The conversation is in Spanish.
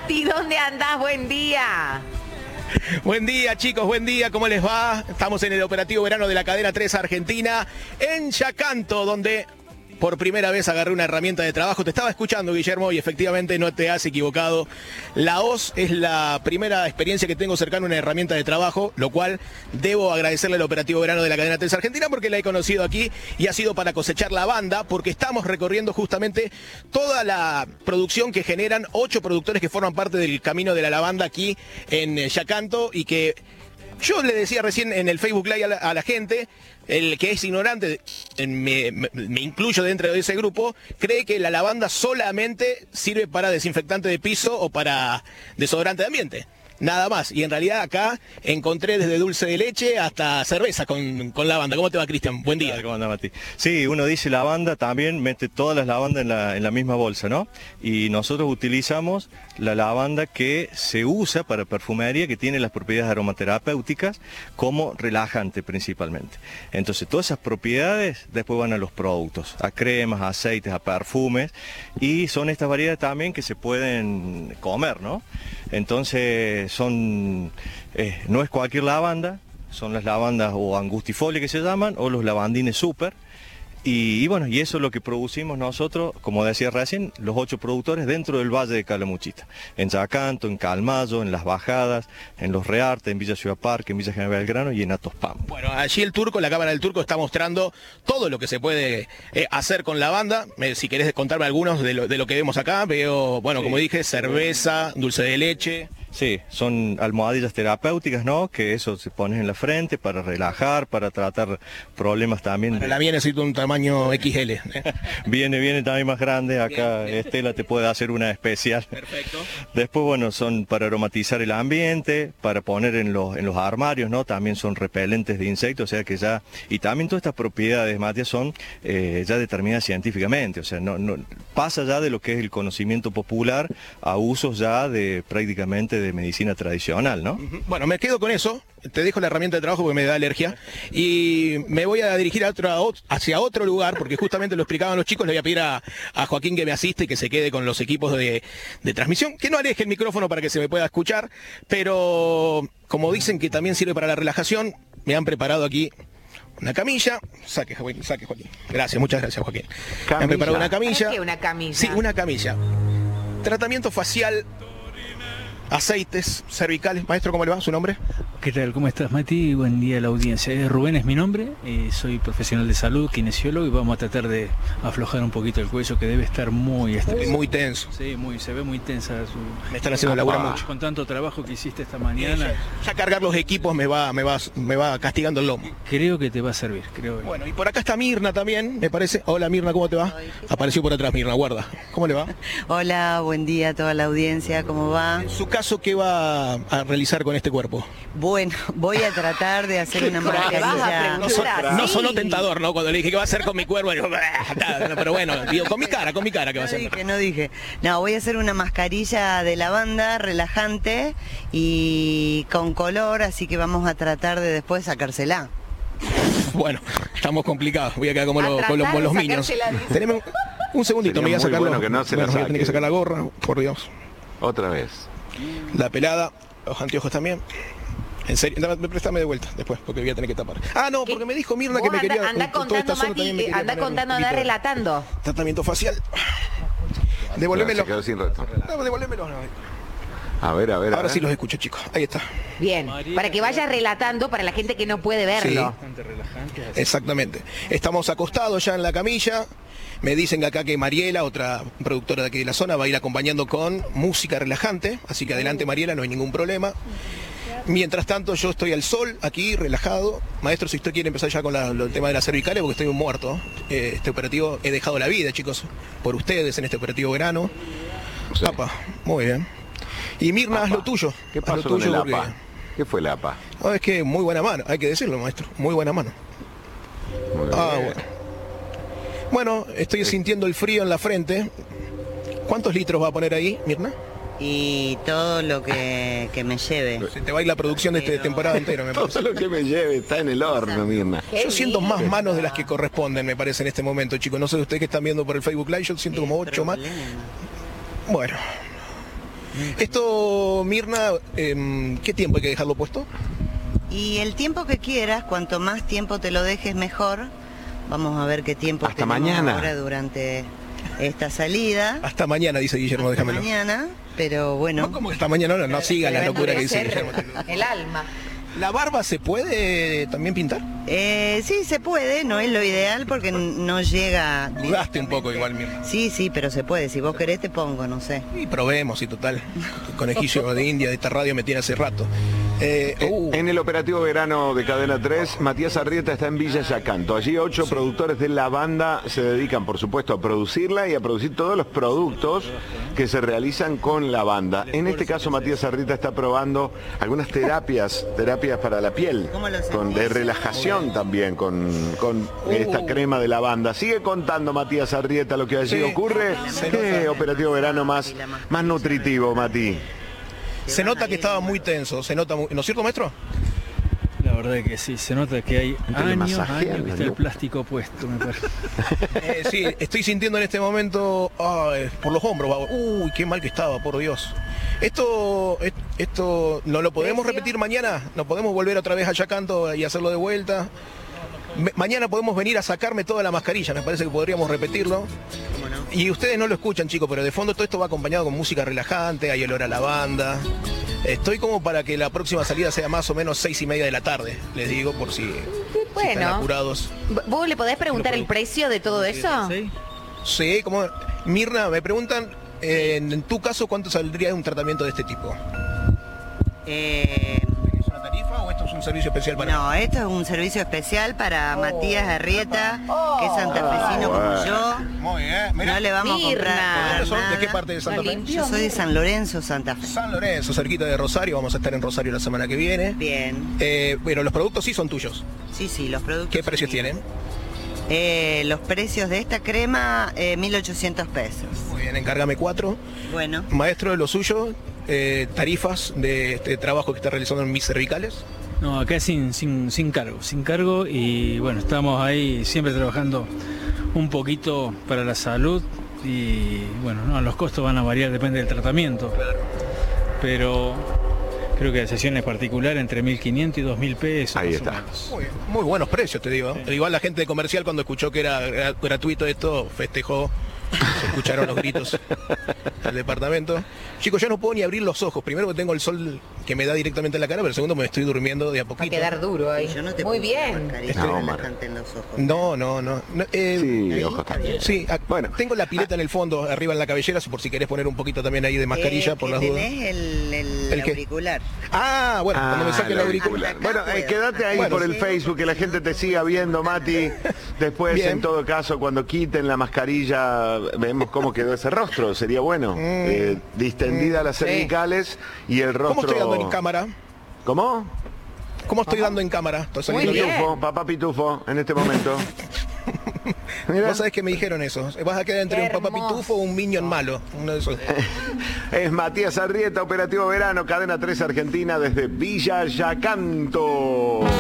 Mati, ¿dónde andás? Buen día. Buen día, chicos, buen día, ¿cómo les va? Estamos en el operativo verano de la cadena 3 Argentina, en Yacanto, donde por primera vez agarré una herramienta de trabajo. Te estaba escuchando, Guillermo, y efectivamente no te has equivocado. La hoz es la primera experiencia que tengo cercana a una herramienta de trabajo, lo cual debo agradecerle al operativo verano de la cadena 3 Argentina porque la he conocido aquí y ha sido para cosechar lavanda, porque estamos recorriendo justamente toda la producción que generan 8 productores que forman parte del camino de la lavanda aquí en Yacanto y que yo le decía recién en el Facebook Live a la gente, el que es ignorante, me incluyo dentro de ese grupo, cree que la lavanda solamente sirve para desinfectante de piso o para desodorante de ambiente. Nada más. Y en realidad acá encontré desde dulce de leche hasta cerveza con lavanda. ¿Cómo te va, Cristian? Buen día. ¿Cómo anda, Mati? Sí, uno dice lavanda, también mete todas las lavandas en la misma bolsa, ¿no? Y nosotros utilizamos la lavanda que se usa para perfumería, que tiene las propiedades aromaterapéuticas como relajante principalmente. Entonces todas esas propiedades después van a los productos, a cremas, a aceites, a perfumes, y son estas variedades también que se pueden comer, ¿no? Entonces no es cualquier lavanda, son las lavandas o angustifolia que se llaman, o los lavandines super. Y bueno, y eso es lo que producimos nosotros, como decía recién, los 8 productores dentro del Valle de Calamuchita. En Yacanto, en Calmayo, en Las Bajadas, en Los Reartes, en Villa Ciudad Parque, en Villa General Belgrano y en Atospam. Bueno, allí el Turco, la cámara del Turco está mostrando todo lo que se puede hacer con lavanda. Si querés contarme algunos de lo que vemos acá, veo, bueno, como dije, cerveza, dulce de leche. Sí, son almohadillas terapéuticas, ¿no? Que eso se pone en la frente para relajar, para tratar problemas también. La mía necesito un tamaño XL. Viene también más grande, acá bien. Estela te puede hacer una especial. Perfecto. Después, bueno, son para aromatizar el ambiente, para poner en los armarios, ¿no? También son repelentes de insectos, o sea que ya... Y también todas estas propiedades, Matías, son ya determinadas científicamente, o sea, no pasa ya de lo que es el conocimiento popular a usos ya de prácticamente de medicina tradicional, ¿no? Bueno, me quedo con eso, te dejo la herramienta de trabajo porque me da alergia y me voy a dirigir hacia otro lugar porque justamente lo explicaban los chicos. Le voy a pedir a Joaquín que me asiste y que se quede con los equipos de transmisión, que no aleje el micrófono para que se me pueda escuchar, pero como dicen que también sirve para la relajación, me han preparado aquí una camilla. Saque, Joaquín. Gracias, muchas gracias, Joaquín. Me han preparado una camilla. ¿Para qué una camilla? Sí, una camilla. Tratamiento facial, aceites cervicales. Maestro, ¿cómo le va? ¿Su nombre? ¿Qué tal? ¿Cómo estás, Mati? Buen día a la audiencia. Rubén es mi nombre, soy profesional de salud, kinesiólogo, y vamos a tratar de aflojar un poquito el cuello, que debe estar muy Muy tenso. Sí, se ve muy tensa. Me están haciendo laburar mucho. Con tanto trabajo que hiciste esta mañana. Ya cargar los equipos me va castigando el lomo. Creo que te va a servir, creo. Bueno, y por acá está Mirna también, me parece. Hola Mirna, ¿cómo te va? Apareció por atrás Mirna, guarda. ¿Cómo le va? Hola, buen día a toda la audiencia, ¿cómo va? En su caso, ¿qué va a realizar con este cuerpo? Bueno, voy a tratar de hacer una mascarilla. No sonó tentador, ¿no? Cuando le dije, ¿qué va a hacer con mi cuerpo? Digo, pero bueno, digo, con mi cara, ¿qué va a hacer? No dije. No, voy a hacer una mascarilla de lavanda, relajante y con color, así que vamos a tratar de después sacársela. Bueno, estamos complicados. Voy a quedar como los niños. Tenemos un segundito, me voy a sacar tengo que sacar la gorra, por Dios. Otra vez. La pelada, los anteojos también. En serio, préstame de vuelta después, porque voy a tener que tapar. Ah, no, porque me dijo Mirna que me quería... Anda contando, Mati, anda contando, anda relatando. Tratamiento facial. Devolvémelo. Se quedó sin retorno. No, devolvémelo. A ver. Ahora sí los escucho, chicos. Ahí está. Bien, para que vayas relatando para la gente que no puede verlo. Sí, exactamente. Estamos acostados ya en la camilla. Me dicen acá que Mariela, otra productora de aquí de la zona, va a ir acompañando con música relajante. Así que adelante, Mariela, no hay ningún problema. Mientras tanto, yo estoy al sol, aquí, relajado. Maestro, si usted quiere empezar ya con el tema de las cervicales, porque estoy un muerto. Este operativo, he dejado la vida, chicos, por ustedes en este operativo verano. Sí. APA, muy bien. Y Mirna, haz lo tuyo. ¿Qué pasó con el APA? ¿Qué fue el APA? No, es que muy buena mano, hay que decirlo, maestro. Muy buena mano. Muy bien. Bueno, estoy sintiendo el frío en la frente. ¿Cuántos litros va a poner ahí, Mirna? Y todo lo que me lleve. Se te va a ir la producción de esta temporada entera, me parece. Todo lo que me lleve está en el horno, Mirna. Yo siento más manos de las que corresponden, me parece, en este momento, chicos. No sé ustedes que están viendo por el Facebook Live, yo siento como 8 más. Bueno. Esto, Mirna, ¿qué tiempo hay que dejarlo puesto? Y el tiempo que quieras, cuanto más tiempo te lo dejes mejor. Vamos a ver qué tiempo Hasta tenemos mañana. ahora durante esta salida. Hasta mañana, dice Guillermo, Hasta déjamelo. mañana, pero bueno. No, como que hasta mañana no siga la locura que dice Endurecer Guillermo. el alma. ¿La barba se puede también pintar? Sí, se puede, no es lo ideal porque no llega. Dudaste un poco igual, Mirna. Sí, pero se puede. Si vos querés te pongo, no sé. Y probemos, y total. Conejillo de India de esta radio me tiene hace rato. En el operativo verano de Cadena 3, Matías Arrieta está en Villa Yacanto. Allí 8 productores de la banda se dedican, por supuesto, a producirla y a producir todos los productos que se realizan con la banda. En este caso, Matías Arrieta está probando algunas terapias para la piel, ¿Cómo lo sentís? de relajación también, con esta crema de lavanda. Sigue contando Matías Arrieta lo que allí Sí. ocurre. ¿Qué operativo verano más nutritivo, Mati? Se nota que estaba muy tenso, se nota muy... ¿No es cierto, maestro? La verdad que sí, se nota que hay Te le años masajean que la está el nuca. plástico puesto, me parece. Sí, estoy sintiendo en este momento por los hombros. Uy, qué mal que estaba, por Dios. Esto no lo podemos repetir mañana. No podemos volver otra vez a Yacanto y hacerlo de vuelta. Mañana podemos venir a sacarme toda la mascarilla. Me parece que podríamos repetirlo. ¿Cómo no? Y ustedes no lo escuchan, chicos, pero de fondo todo esto va acompañado con música relajante, hay olor a lavanda. Estoy como para que la próxima salida sea más o menos 6:30 de la tarde, les digo, por si están Bueno, apurados. ¿vos le podés preguntar el precio de todo eso? ¿Sí? Sí, como Mirna, me preguntan, en tu caso, ¿cuánto saldría un tratamiento de este tipo? ¿Es una tarifa o esto es un servicio especial para No, esto es un servicio especial para Matías Arrieta, que es santafesino como yo. Muy bien, mirá. No le vamos a comprar ¿Dónde son? ¿De qué nada. parte de Santa Fe? Yo soy de San Lorenzo, Santa Fe. San Lorenzo, cerquita de Rosario, vamos a estar en Rosario la semana que viene. Bien. Bueno, los productos sí son tuyos. Sí, los productos. ¿Qué son precios míos. tienen? Los precios de esta crema, 1.800 pesos. Muy bien, encárgame 4. Bueno, Maestro, de lo suyo, tarifas de este trabajo que está realizando en mis cervicales. No, acá sin cargo y bueno, estamos ahí siempre trabajando un poquito para la salud y bueno, no, los costos van a variar, depende del tratamiento, pero creo que la sesión es particular entre 1.500 y 2.000 pesos. Ahí más o está. menos. Muy buenos precios, te digo. Igual la gente de comercial cuando escuchó que era gratuito esto, festejó. Se escucharon los gritos del departamento. Chicos, yo no puedo ni abrir los ojos. Primero que tengo el sol que me da directamente en la cara, pero segundo me estoy durmiendo de a Va a poquito. quedar duro ahí. y yo no te Muy pongo la bien. mascarilla No, Mar. relajante en los ojos. No. Sí, ojos también. Sí, Bueno. tengo la pileta en el fondo, arriba en la cabellera, por si querés poner un poquito también ahí de mascarilla, por que las dudas. tenés el ¿El qué? auricular. Ah, bueno, cuando me saque el auricular. Bueno, quédate ahí Bueno, por el sí. Facebook, que la gente te siga viendo, Mati. Después, Bien. en todo caso, cuando quiten la mascarilla, vemos cómo quedó ese rostro. Sería bueno. Distendida las Sí. cervicales y el rostro... ¿Cómo estoy dando en cámara? ¿Cómo? ¿Cómo estoy dando en cámara? Estoy saliendo Muy bien. bien. Pitufo, papá Pitufo, en este momento. Mira, Vos sabés que me dijeron eso. Vas a quedar entre un papá Hermoso. pitufo o un minion malo. Uno de esos. es Matías Arrieta, Operativo Verano, Cadena 3 Argentina, desde Villa Yacanto.